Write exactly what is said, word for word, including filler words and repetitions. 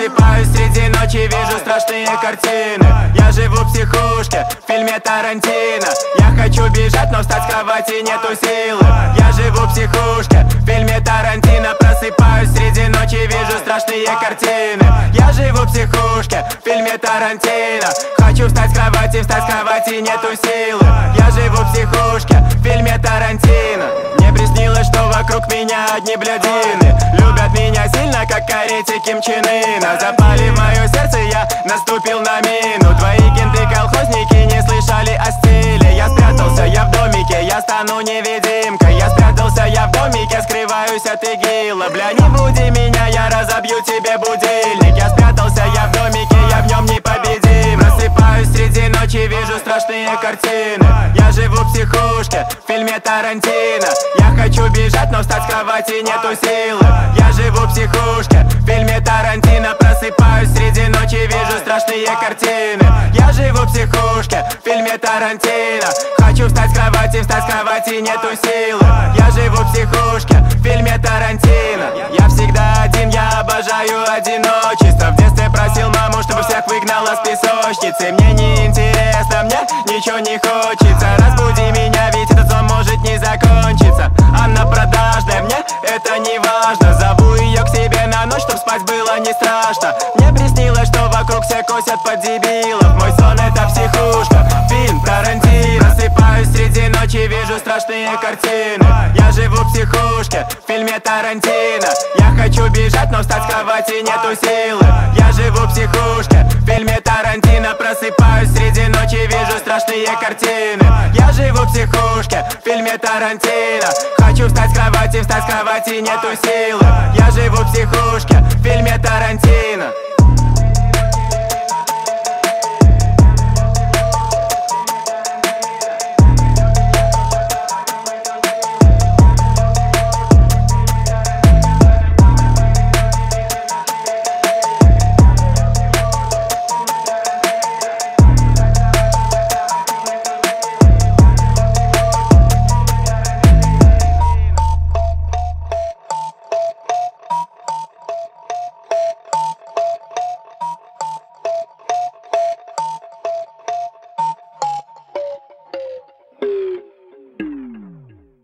Просыпаюсь среди ночи, вижу страшные картины. Я живу в психушке, в фильме Тарантино. Я хочу бежать, но встать с кровати нету силы. Я живу в психушке, в фильме Тарантино. Просыпаюсь среди ночи, вижу страшные картины. Я живу в психушке, в фильме Тарантино. Хочу встать с кровати, встать с кровати нету силы. Я живу в психушке, в фильме Тарантино. Мне приснилось, что вокруг меня одни блядины. Любят меня сильно, как корейцы Ким Чен Ына. Запали в мое сердце, я наступил на мину. Твои кенты-колхозники не слышали о стиле. Я спрятался, я в домике, я стану невидимкой. Я спрятался, я в домике, скрываюсь от игила. Бля, не буди меня, я разобью тебе будильник. Я спрятался, я в домике, я в нем непобедим. Просыпаюсь среди ночи, вижу страшные картины. Я живу в психушке, в фильме Тарантино. Я хочу бежать, но встать с кровати нету силы. Я живу в психушке, в фильме Тарантино. Просыпаюсь среди ночи, вижу страшные картины. Я живу в психушке, в фильме Тарантино. Хочу встать с кровати, встать с кровати нету силы. Я живу в психушке, в фильме Тарантино. Я всегда один, я обожаю одиночество. В детстве просил маму, чтобы всех выгнала с песочницы. Мне не интересно, мне ничего не хочется. Разбуди меня, ведь этот сон может не закончиться. Она продажная, мне это не важно. Зову ее к себе на ночь, чтоб спать было не страшно. Мне приснилось, что вокруг все косят под дебилов. Мой сон это психушка, фильм Тарантино. Просыпаюсь среди ночи, вижу страшные картины. Я живу в психушке, в фильме Тарантино. Я хочу бежать, но встать с кровати нету силы. Я живу в психушке, в фильме Тарантино. Просыпаюсь среди ночи, вижу страшные картины. Я живу в психушке, в фильме Тарантино. Хочу встать с кровати, встать с кровати нету силы. Я живу в психушке, в